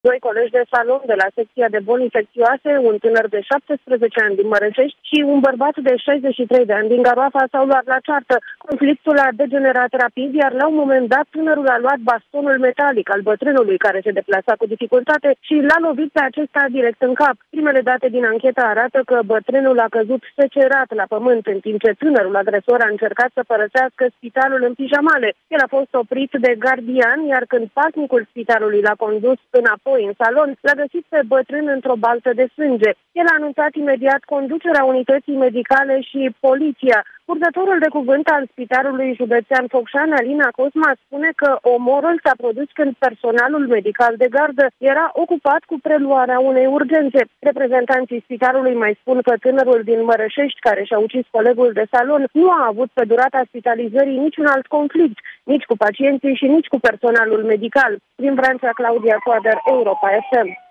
Doi colegi de salon de la secția de boli infecțioase, un tânăr de 17 ani din Mărășești și un bărbat de 63 de ani din Garoafa s-au luat la ceartă. Conflictul a degenerat rapid, iar la un moment dat tânărul a luat bastonul metalic al bătrânului care se deplasa cu dificultate și l-a lovit pe acesta direct în cap. Primele date din anchetă arată că bătrânul a căzut secerat la pământ, în timp ce tânărul agresor a încercat să părăsească spitalul în pijamale. El a fost oprit de gardian, iar când pasnicul spitalului l-a condus înapoi în salon, l-a găsit pe bătrân într-o baltă de sânge. El a anunțat imediat conducerea unității medicale și poliția. Purtătorul de cuvânt al Spitalului Județean Focșani, Alina Cosma, spune că omorul s-a produs când personalul medical de gardă era ocupat cu preluarea unei urgențe. Reprezentanții spitalului mai spun că tânărul din Mărășești, care și-a ucis colegul de salon, nu a avut pe durata spitalizării niciun alt conflict, nici cu pacienții și nici cu personalul medical. Din Vrancea, Claudia Toader, Europa FM.